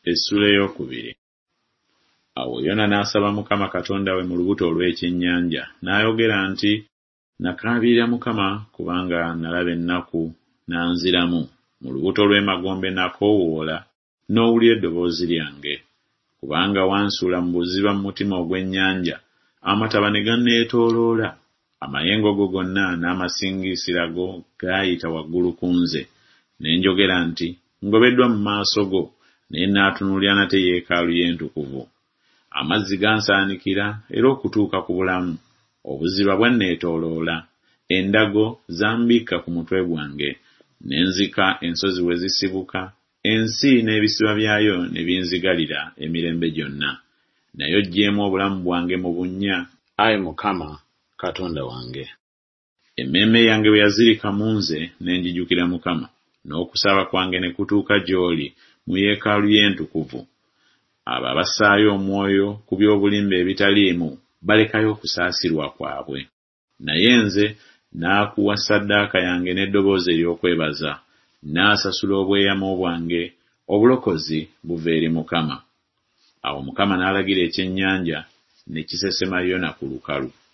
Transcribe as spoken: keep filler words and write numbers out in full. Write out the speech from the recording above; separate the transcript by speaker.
Speaker 1: Essula ey'okubiri. Awo Yona n'asaba Mukama Katonda we mu lubuto olw'ekyennyanja, n'ayogera nti, nakaabirira Mukama kubanga nalaba ennaku nanziramu, mu lubuto lw'emagombe nakoowoola n'owulira eddoboozi lyange. Kubanga wansuula mu buziba mu mutima ogw'ennyanja, amataba ne ganneetooloola, amayengo go gonna n'amasingiisira go gaayita waggulu ku nze. Ne njogera nti, ngobeddwa mu maaso go, naye naatunuulira nate yeekaalu y'entukuvu. Amazzi gansaanikira era okutuuka ku bulamu, obuziba bwanneetooloola, endago zambikka ku mutwe gwange, ne nzika ensozi we zisibuka, ensi n'ebisiba byayo ne binzigalira emirembe gyonna. Naye oggyeemu obulamu bwange mu bunnya, Ayi Mukama Katonda wange. Emmeeme yange bwe yazirika mu nze ne njijukira Mukama, n'okusaba kwange ne kutuuka gy'oli mu yeekaalu y'entukuvu. Abo abassaayo omwoyo ku by'obulimba ebitaliimu balekayo okusaasirwa kwabwe. Naye nze n'akuwa ssaddaaka yange n'eddoboozi ery'okwebaza, n'asasula obweyamo bwange, obulokozi buva eri Mukama. Awo Mukama n'alagira ekyennyanja ne kisesema Yona ku lukalu.